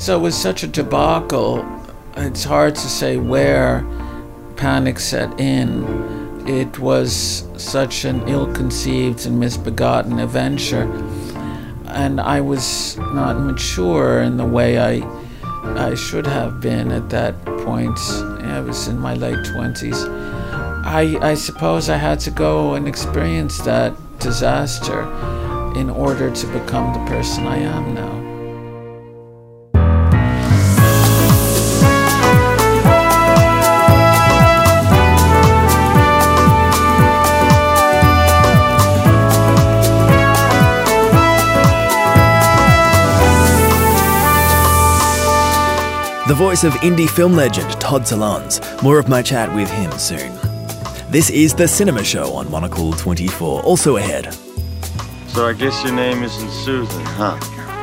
So it was such a debacle, it's hard to say where panic set in. It was such an ill-conceived and misbegotten adventure, and I was not mature in the way I should have been at that point. I was in my late 20s. I suppose I had to go and experience that disaster in order to become the person I am now. The voice of indie film legend Todd Solondz. More of my chat with him soon. This is The Cinema Show on Monocle 24. Also ahead. So I guess your name isn't Susan, huh?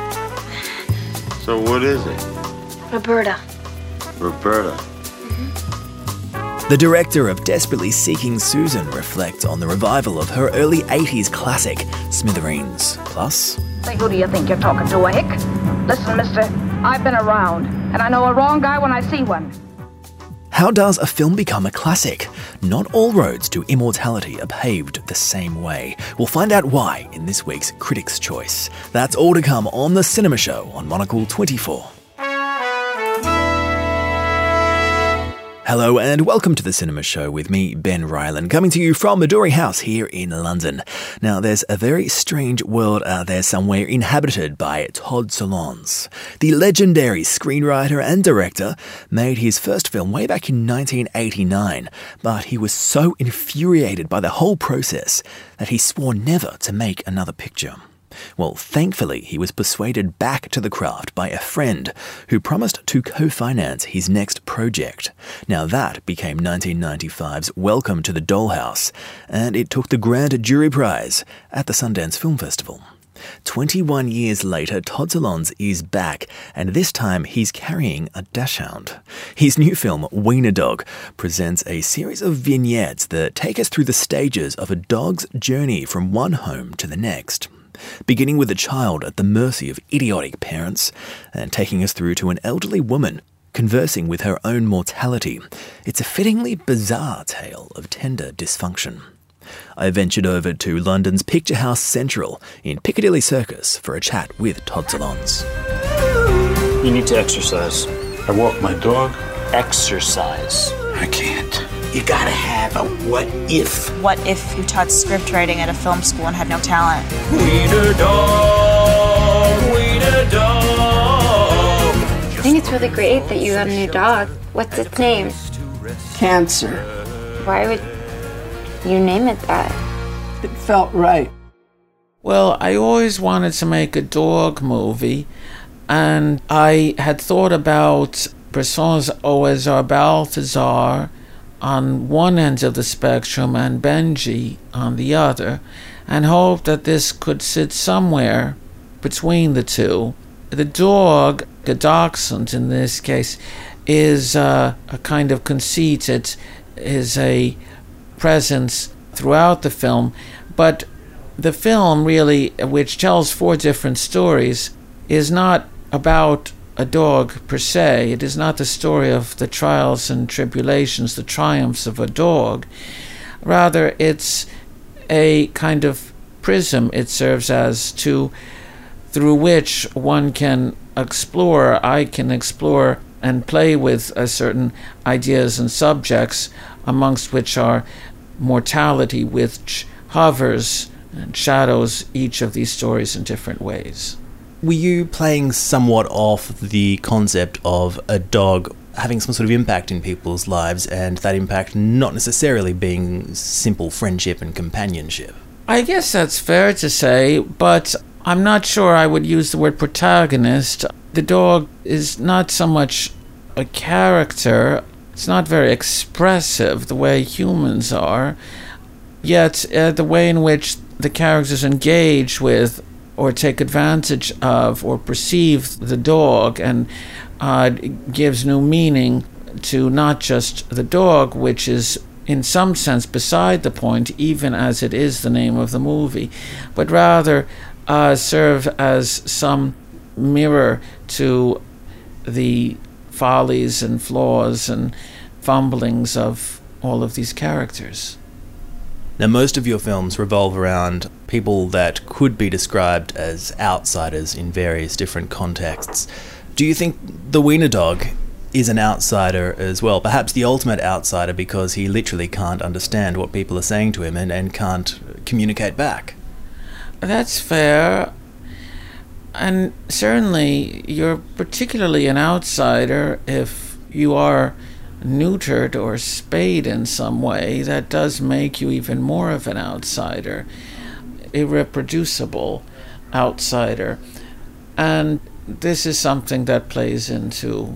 So what is it? Roberta. Roberta. The director of Desperately Seeking Susan reflects on the revival of her early 80s classic, Smithereens. Plus... Say, who do you think you're talking to, a hick? Listen, mister, I've been around, and I know a wrong guy when I see one. How does a film become a classic? Not all roads to immortality are paved the same way. We'll find out why in this week's Critics' Choice. That's all to come on The Cinema Show on Monocle 24. Hello and welcome to The Cinema Show with me, Ben Ryland, coming to you from Midori House here in London. Now, there's a very strange world out there somewhere inhabited by Todd Solondz. The legendary screenwriter and director made his first film way back in 1989, but he was so infuriated by the whole process that he swore never to make another picture. Well, thankfully, he was persuaded back to the craft by a friend who promised to co-finance his next project. Now that became 1995's Welcome to the Dollhouse, and it took the Grand Jury Prize at the Sundance Film Festival. 21 years later, Todd Solondz is back, and this time he's carrying a dachshund. His new film, Wiener Dog, presents a series of vignettes that take us through the stages of a dog's journey from one home to the next. Beginning with a child at the mercy of idiotic parents, and taking us through to an elderly woman conversing with her own mortality. It's a fittingly bizarre tale of tender dysfunction. I ventured over to London's Picture House Central in Piccadilly Circus for a chat with Todd Solondz. You need to exercise. I walk my dog. Exercise. I can't. You gotta have a what if. What if you taught script writing at a film school and had no talent? Wiener dog, wiener dog. I think it's really great that you got a new dog. What's its name? Cancer. Why would you name it that? It felt right. Well, I always wanted to make a dog movie, and I had thought about Bresson's Au hasard Balthazar on one end of the spectrum and Benji on the other, and hoped that this could sit somewhere between the two. The dog, the dachshund in this case, is a kind of conceit. It is a presence throughout the film, but the film really, which tells 4 different stories, is not about a dog per se. It is not the story of the trials and tribulations, the triumphs of a dog. Rather, it's a kind of prism it serves as through which one can explore, I can explore and play with certain ideas and subjects, amongst which are mortality, which hovers and shadows each of these stories in different ways. Were you playing somewhat off the concept of a dog having some sort of impact in people's lives, and that impact not necessarily being simple friendship and companionship? I guess that's fair to say, but I'm not sure I would use the word protagonist. The dog is not so much a character. It's not very expressive the way humans are. Yet the way in which the characters engage with or take advantage of or perceive the dog and gives new meaning to not just the dog, which is in some sense beside the point, even as it is the name of the movie, but rather serve as some mirror to the follies and flaws and fumblings of all of these characters. Now, most of your films revolve around people that could be described as outsiders in various different contexts. Do you think the Wiener Dog is an outsider as well? Perhaps the ultimate outsider because he literally can't understand what people are saying to him and can't communicate back. That's fair. And certainly you're particularly an outsider if you are neutered or spayed in some way. That does make you even more of an outsider, irreproducible outsider. And this is something that plays into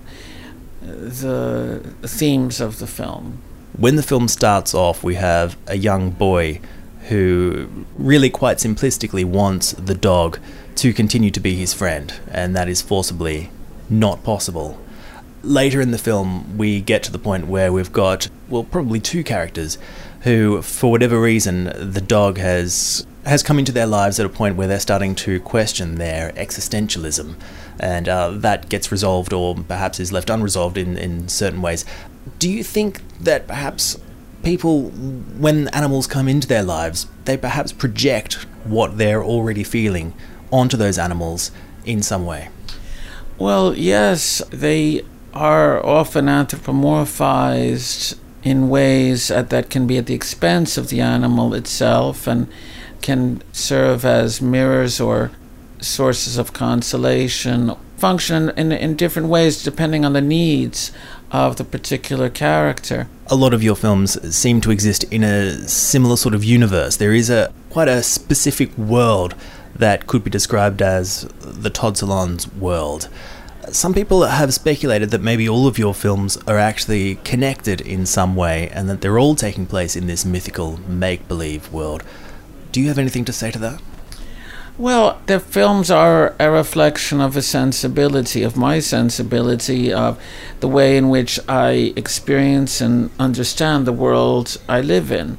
the themes of the film. When the film starts off, we have a young boy who really quite simplistically wants the dog to continue to be his friend, and that is forcibly not possible. Later in the film, we get to the point where we've got, well, probably two characters who, for whatever reason, the dog has come into their lives at a point where they're starting to question their existentialism, and that gets resolved or perhaps is left unresolved in certain ways. Do you think that perhaps people, when animals come into their lives, they perhaps project what they're already feeling onto those animals in some way? Well, yes, they are often anthropomorphized in ways that can be at the expense of the animal itself and can serve as mirrors or sources of consolation, function in different ways depending on the needs of the particular character. A lot of your films seem to exist in a similar sort of universe. There is quite a specific world that could be described as the Todd Solondz world. Some people have speculated that maybe all of your films are actually connected in some way and that they're all taking place in this mythical make-believe world. Do you have anything to say to that? Well, the films are a reflection of a sensibility, of my sensibility, of the way in which I experience and understand the world I live in.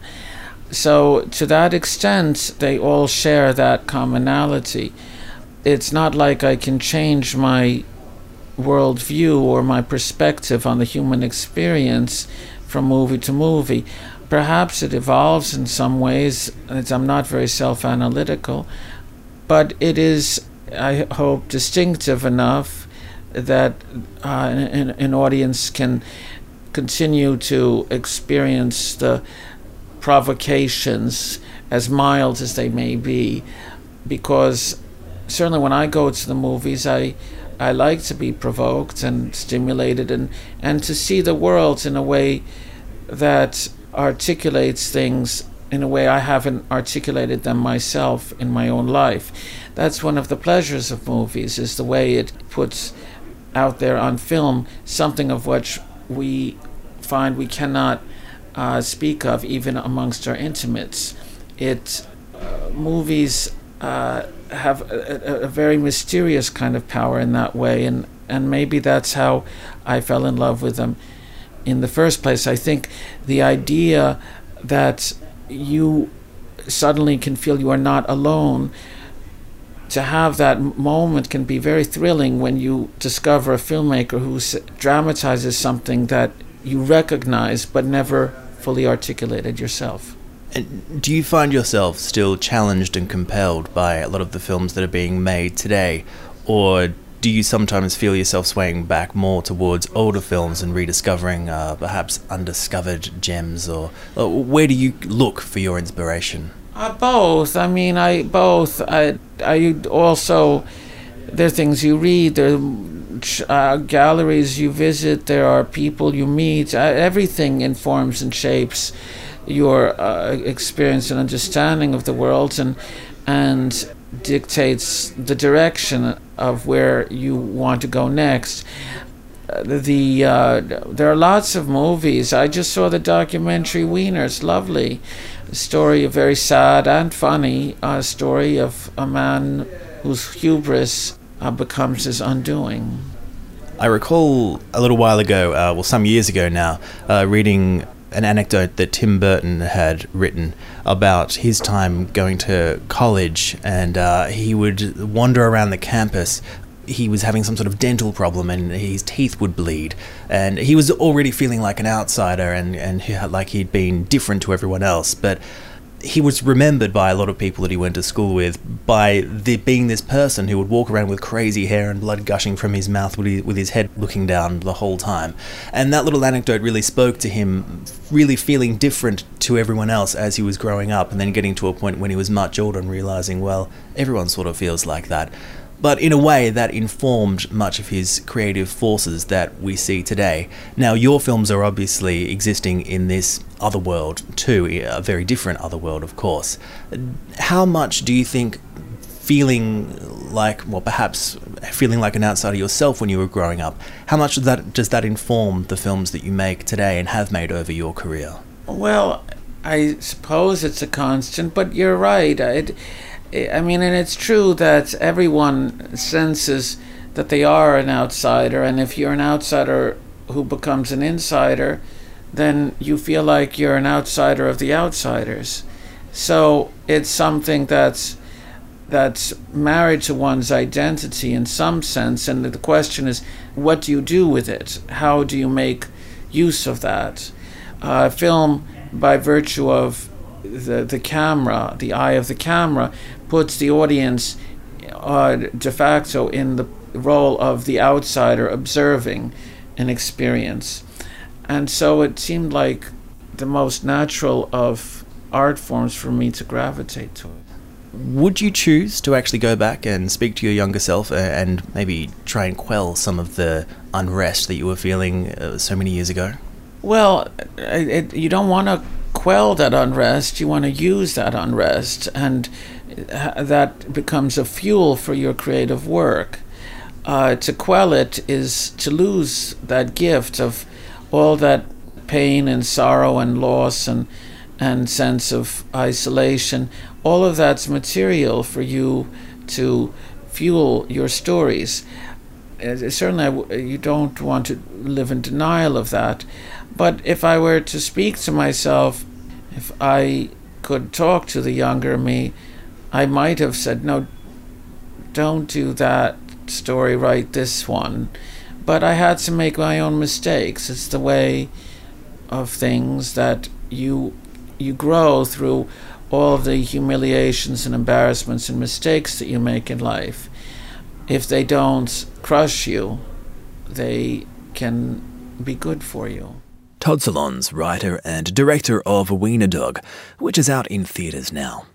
So to that extent, they all share that commonality. It's not like I can change my worldview or my perspective on the human experience from movie to movie. Perhaps it evolves in some ways, as I'm not very self-analytical, but it is, I hope, distinctive enough that an audience can continue to experience the provocations, as mild as they may be, because certainly when I go to the movies, I like to be provoked and stimulated and to see the world in a way that articulates things in a way I haven't articulated them myself in my own life. That's one of the pleasures of movies, is the way it puts out there on film something of which we find we cannot speak of even amongst our intimates. Movies have a very mysterious kind of power in that way, and maybe that's how I fell in love with them in the first place. I think the idea that you suddenly can feel you are not alone, to have that moment can be very thrilling when you discover a filmmaker who dramatizes something that you recognize but never fully articulated yourself. And do you find yourself still challenged and compelled by a lot of the films that are being made today? Or do you sometimes feel yourself swaying back more towards older films and rediscovering perhaps undiscovered gems? Or where do you look for your inspiration? Both. I mean, I also, there are things you read, there are galleries you visit, there are people you meet. Everything informs and shapes your experience and understanding of the world and dictates the direction of where you want to go next. There are lots of movies. I just saw the documentary Wiener. It's lovely. A story, a very sad and funny story of a man whose hubris becomes his undoing. I recall a little while ago, some years ago now, reading an anecdote that Tim Burton had written about his time going to college, and he would wander around the campus he was having some sort of dental problem and his teeth would bleed, and he was already feeling like an outsider and like he'd been different to everyone else. But he was remembered by a lot of people that he went to school with by being this person who would walk around with crazy hair and blood gushing from his mouth with his head looking down the whole time. And that little anecdote really spoke to him, really feeling different to everyone else as he was growing up, and then getting to a point when he was much older and realising, well, everyone sort of feels like that. But in a way, that informed much of his creative forces that we see today. Now, your films are obviously existing in this other world too, a very different other world, of course. How much do you think feeling like, well, perhaps feeling like an outsider yourself when you were growing up, how much does that inform the films that you make today and have made over your career? Well, I suppose it's a constant, but you're right. I mean, and it's true that everyone senses that they are an outsider, and if you're an outsider who becomes an insider, then you feel like you're an outsider of the outsiders. So it's something that's married to one's identity in some sense, and the question is, what do you do with it? How do you make use of that? Film, by virtue of the camera, the eye of the camera, puts the audience de facto in the role of the outsider observing an experience. And so it seemed like the most natural of art forms for me to gravitate to it. Would you choose to actually go back and speak to your younger self and maybe try and quell some of the unrest that you were feeling so many years ago? Well, you don't want to quell that unrest, you want to use that unrest, and that becomes a fuel for your creative work. To quell it is to lose that gift of all that pain and sorrow and loss and sense of isolation. All of that's material for you to fuel your stories. Certainly you don't want to live in denial of that. But if I were to speak to myself, if I could talk to the younger me, I might have said, no, don't do that story, write this one. But I had to make my own mistakes. It's the way of things that you grow through all of the humiliations and embarrassments and mistakes that you make in life. If they don't crush you, they can be good for you. Todd Solondz, writer and director of Wiener Dog, which is out in theatres now.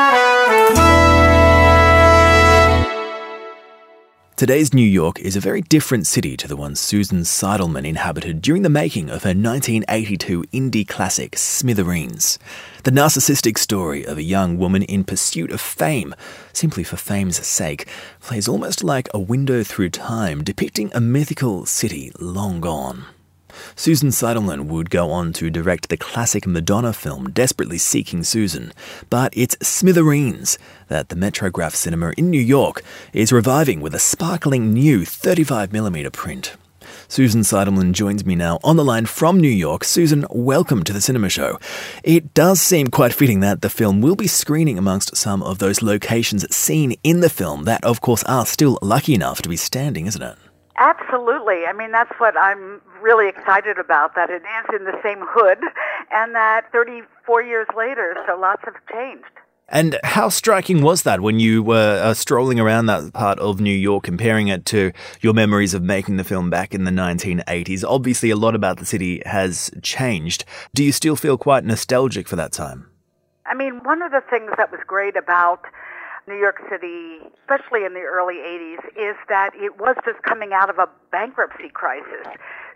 Today's New York is a very different city to the one Susan Seidelman inhabited during the making of her 1982 indie classic Smithereens. The narcissistic story of a young woman in pursuit of fame, simply for fame's sake, plays almost like a window through time, depicting a mythical city long gone. Susan Seidelman would go on to direct the classic Madonna film Desperately Seeking Susan, but it's Smithereens that the Metrograph Cinema in New York is reviving with a sparkling new 35mm print. Susan Seidelman joins me now on the line from New York. Susan, welcome to the Cinema Show. It does seem quite fitting that the film will be screening amongst some of those locations seen in the film that, of course, are still lucky enough to be standing, isn't it? Absolutely. I mean, that's what I'm really excited about, that it is in the same hood and that 34 years later, so lots have changed. And how striking was that when you were strolling around that part of New York, comparing it to your memories of making the film back in the 1980s? Obviously, a lot about the city has changed. Do you still feel quite nostalgic for that time? I mean, one of the things that was great about New York City, especially in the early 80s, is that it was just coming out of a bankruptcy crisis.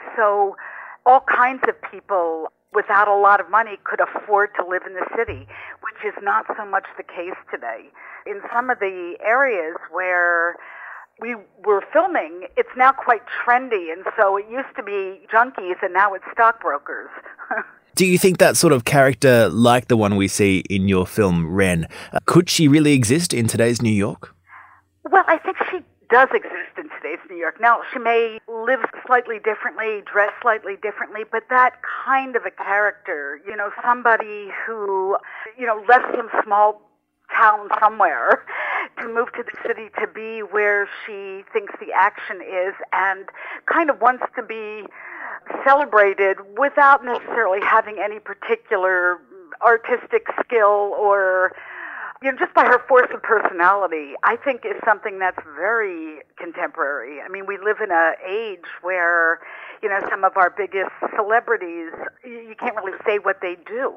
So all kinds of people without a lot of money could afford to live in the city, which is not so much the case today. In some of the areas where we were filming, it's now quite trendy, and so it used to be junkies and now it's stockbrokers. Do you think that sort of character, like the one we see in your film, Ren, could she really exist in today's New York? Well, I think she does exist in today's New York. Now, she may live slightly differently, dress slightly differently, but that kind of a character, somebody who, left some small town somewhere to move to the city to be where she thinks the action is and kind of wants to be celebrated without necessarily having any particular artistic skill or, just by her force of personality, I think is something that's very contemporary. I mean, we live in an age where, some of our biggest celebrities, you can't really say what they do,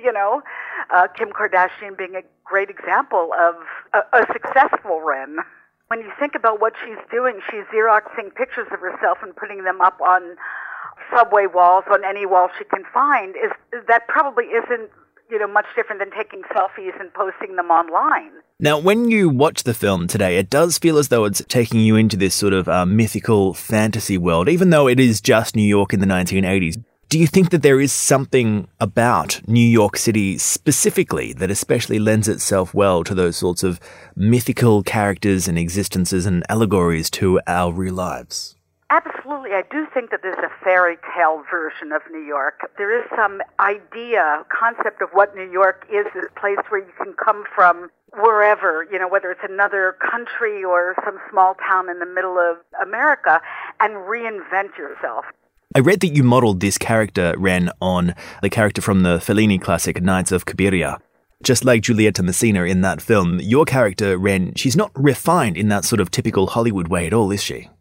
Kim Kardashian being a great example of a successful Ren. When you think about what she's doing, she's Xeroxing pictures of herself and putting them up on subway walls, on any wall she can find. That probably isn't much different than taking selfies and posting them online. Now, when you watch the film today, it does feel as though it's taking you into this sort of mythical fantasy world, even though it is just New York in the 1980s. Do you think that there is something about New York City specifically that especially lends itself well to those sorts of mythical characters and existences and allegories to our real lives? Absolutely. I do think that there's a fairy tale version of New York. There is some concept of what New York is, this place where you can come from wherever, whether it's another country or some small town in the middle of America, and reinvent yourself. I read that you modelled this character, Ren, on the character from the Fellini classic Nights of Cabiria. Just like Giulietta Messina in that film, your character, Ren, she's not refined in that sort of typical Hollywood way at all, is she?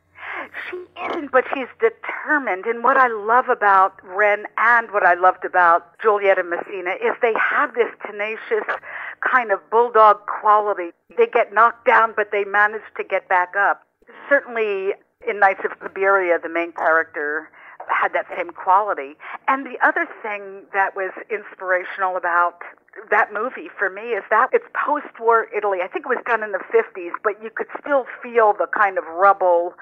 But she's determined. And what I love about Ren and what I loved about Giulietta Messina is they have this tenacious kind of bulldog quality. They get knocked down, but they manage to get back up. Certainly in Nights of Cabiria, the main character had that same quality. And the other thing that was inspirational about that movie for me is that it's post-war Italy. I think it was done in the 50s, but you could still feel the kind of rubble.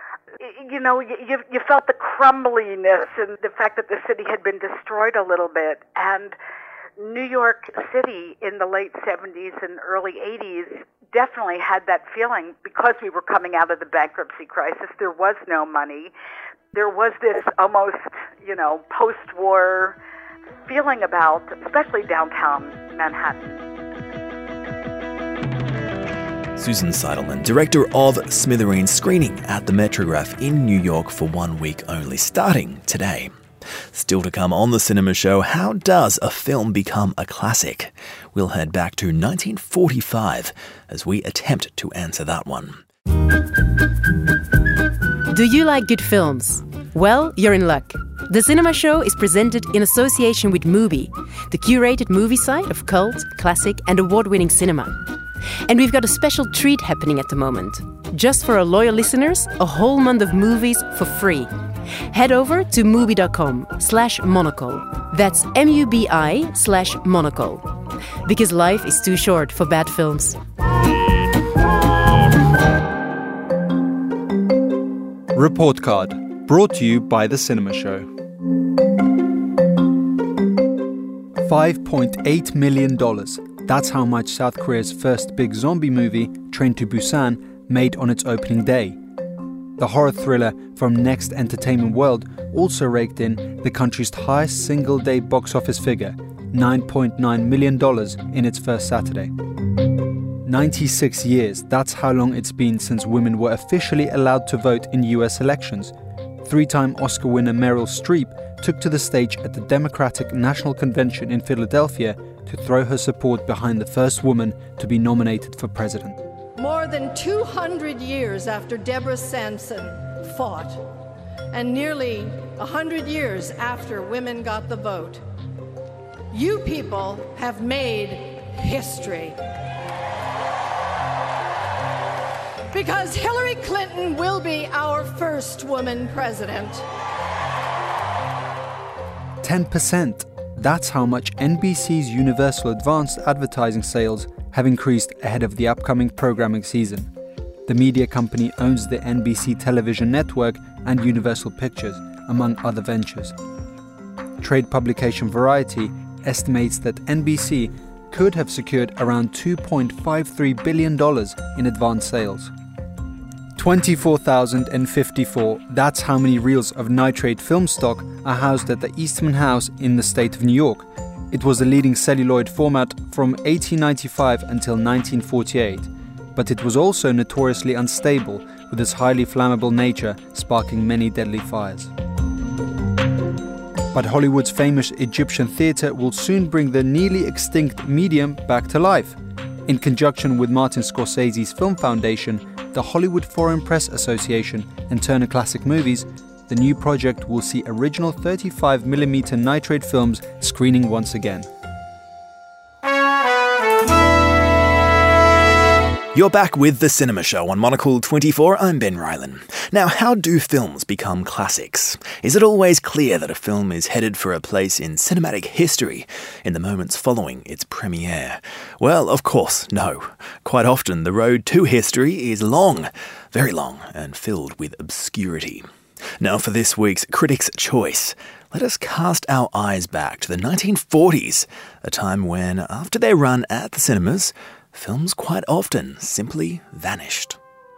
You felt the crumbliness and the fact that the city had been destroyed a little bit. And New York City in the late 70s and early 80s definitely had that feeling because we were coming out of the bankruptcy crisis. There was no money. There was this almost, post-war feeling about, especially downtown Manhattan. Susan Seidelman, director of Smithereens screening at the Metrograph in New York for 1 week only, starting today. Still to come on the Cinema Show, how does a film become a classic? We'll head back to 1945 as we attempt to answer that one. Do you like good films? Well, you're in luck. The Cinema Show is presented in association with Mubi, the curated movie site of cult, classic and award-winning cinema. And we've got a special treat happening at the moment. Just for our loyal listeners, a whole month of movies for free. Head over to Mubi.com/Monocle. That's MUBI/Monocle. Because life is too short for bad films. Report Card, brought to you by The Cinema Show. $5.8 million. That's how much South Korea's first big zombie movie, Train to Busan, made on its opening day. The horror thriller from Next Entertainment World also raked in the country's highest single-day box office figure, $9.9 million in its first Saturday. 96 years, that's how long it's been since women were officially allowed to vote in US elections. Three-time Oscar winner Meryl Streep took to the stage at the Democratic National Convention in Philadelphia to throw her support behind the first woman to be nominated for president. More than 200 years after Deborah Sampson fought, and nearly 100 years after women got the vote, you people have made history. Because Hillary Clinton will be our first woman president. 10%. That's how much NBC's Universal Advanced Advertising sales have increased ahead of the upcoming programming season. The media company owns the NBC television network and Universal Pictures, among other ventures. Trade publication Variety estimates that NBC could have secured around $2.53 billion in advance sales. 24,054, that's how many reels of nitrate film stock are housed at the Eastman House in the state of New York. It was the leading celluloid format from 1895 until 1948. but it was also notoriously unstable, with its highly flammable nature sparking many deadly fires. But Hollywood's famous Egyptian theatre will soon bring the nearly extinct medium back to life. In conjunction with Martin Scorsese's Film Foundation, the Hollywood Foreign Press Association, and Turner Classic Movies, the new project will see original 35mm nitrate films screening once again. You're back with The Cinema Show on Monocle 24. I'm Ben Rylan. Now, how do films become classics? Is it always clear that a film is headed for a place in cinematic history in the moments following its premiere? Well, of course, no. Quite often, the road to history is long, very long, and filled with obscurity. Now, for this week's Critics' Choice, let us cast our eyes back to the 1940s, a time when, after their run at the cinemas, films quite often simply vanished.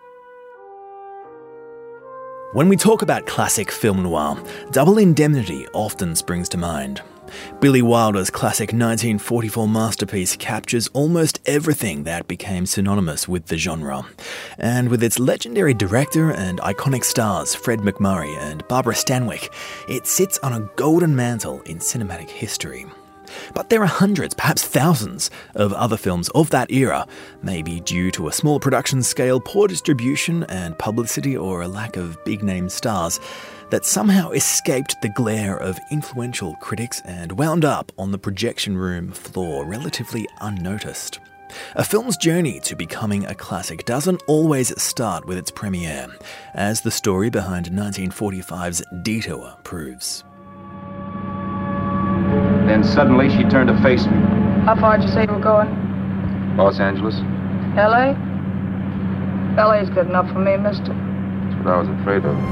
When we talk about classic film noir, Double Indemnity often springs to mind. Billy Wilder's classic 1944 masterpiece captures almost everything that became synonymous with the genre. And with its legendary director and iconic stars Fred MacMurray and Barbara Stanwyck, it sits on a golden mantle in cinematic history. But there are hundreds, perhaps thousands, of other films of that era, maybe due to a small production scale, poor distribution and publicity, or a lack of big-name stars, that somehow escaped the glare of influential critics and wound up on the projection room floor relatively unnoticed. A film's journey to becoming a classic doesn't always start with its premiere, as the story behind 1945's Detour proves. Then suddenly she turned to face me. How far did you say you were going? Los Angeles. L.A.? L.A.'s good enough for me, mister. That's what I was afraid of.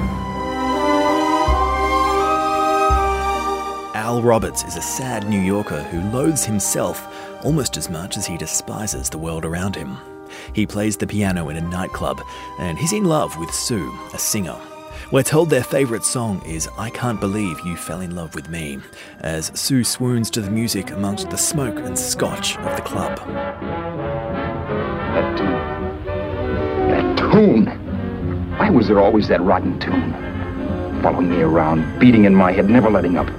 Al Roberts is a sad New Yorker who loathes himself almost as much as he despises the world around him. He plays the piano in a nightclub, and he's in love with Sue, a singer. We're told their favourite song is I Can't Believe You Fell in Love with Me, as Sue swoons to the music amongst the smoke and scotch of the club. That tune! Why was there always that rotten tune? Following me around, beating in my head, never letting up.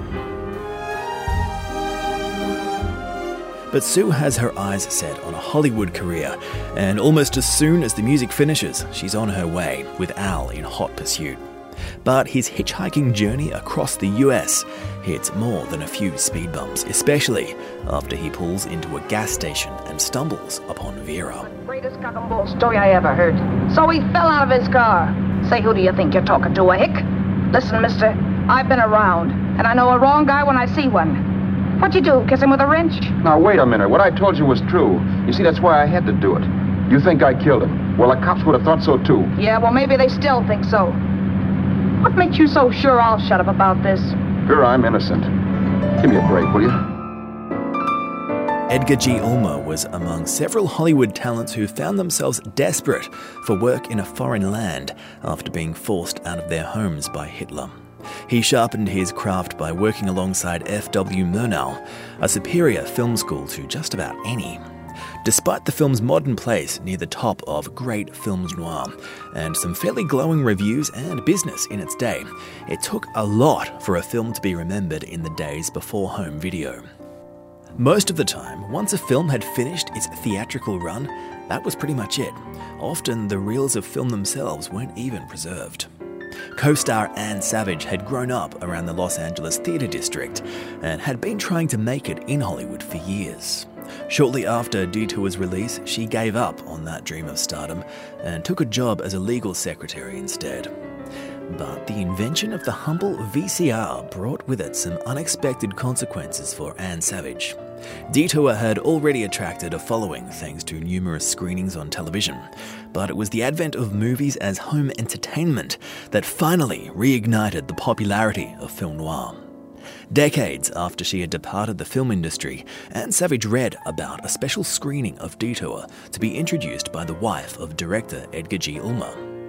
But Sue has her eyes set on a Hollywood career, and almost as soon as the music finishes, she's on her way, with Al in hot pursuit. But his hitchhiking journey across the US hits more than a few speed bumps, especially after he pulls into a gas station and stumbles upon Vera. Greatest cock and bull story I ever heard. So he fell out of his car. Say, who do you think you're talking to, a hick? Listen, mister, I've been around, and I know a wrong guy when I see one. What'd you do, kiss him with a wrench? Now, wait a minute. What I told you was true. You see, that's why I had to do it. You think I killed him. Well, the cops would have thought so, too. Yeah, well, maybe they still think so. What makes you so sure I'll shut up about this? Sure, I'm innocent. Give me a break, will you? Edgar G. Ulmer was among several Hollywood talents who found themselves desperate for work in a foreign land after being forced out of their homes by Hitler. He sharpened his craft by working alongside F.W. Murnau, a superior film school to just about any. Despite the film's modern place near the top of great films noir and some fairly glowing reviews and business in its day, it took a lot for a film to be remembered in the days before home video. Most of the time, once a film had finished its theatrical run, that was pretty much it. Often the reels of film themselves weren't even preserved. Co-star Ann Savage had grown up around the Los Angeles theatre district and had been trying to make it in Hollywood for years. Shortly after Detour's release, she gave up on that dream of stardom and took a job as a legal secretary instead. But the invention of the humble VCR brought with it some unexpected consequences for Ann Savage. Detour had already attracted a following thanks to numerous screenings on television, but it was the advent of movies as home entertainment that finally reignited the popularity of film noir. Decades after she had departed the film industry, Ann Savage read about a special screening of Detour to be introduced by the wife of director Edgar G. Ulmer.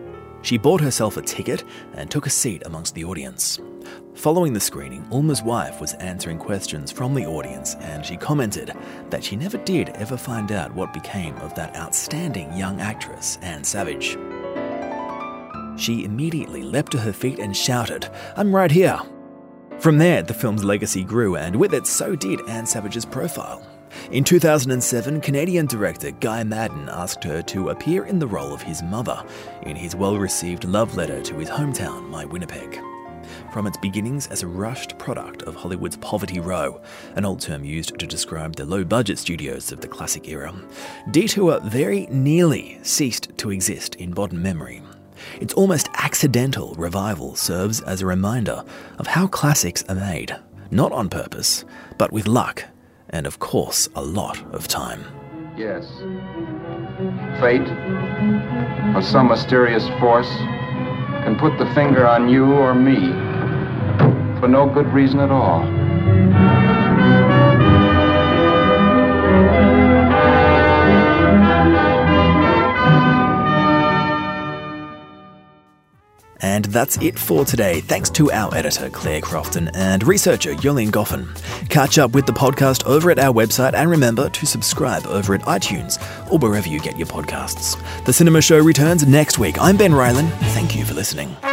She bought herself a ticket and took a seat amongst the audience. Following the screening, Ulmer's wife was answering questions from the audience, and she commented that she never did ever find out what became of that outstanding young actress, Anne Savage. She immediately leapt to her feet and shouted, "I'm right here." From there, the film's legacy grew, and with it, so did Anne Savage's profile. In 2007, Canadian director Guy Maddin asked her to appear in the role of his mother in his well-received love letter to his hometown, My Winnipeg. From its beginnings as a rushed product of Hollywood's Poverty Row, an old term used to describe the low-budget studios of the classic era, Detour very nearly ceased to exist in modern memory. Its almost accidental revival serves as a reminder of how classics are made, not on purpose, but with luck, and of course, a lot of time. Yes. Fate, or some mysterious force, can put the finger on you or me for no good reason at all. And that's it for today. Thanks to our editor, Claire Crofton, and researcher, Yolene Goffin. Catch up with the podcast over at our website, and remember to subscribe over at iTunes or wherever you get your podcasts. The Cinema Show returns next week. I'm Ben Ryland. Thank you for listening.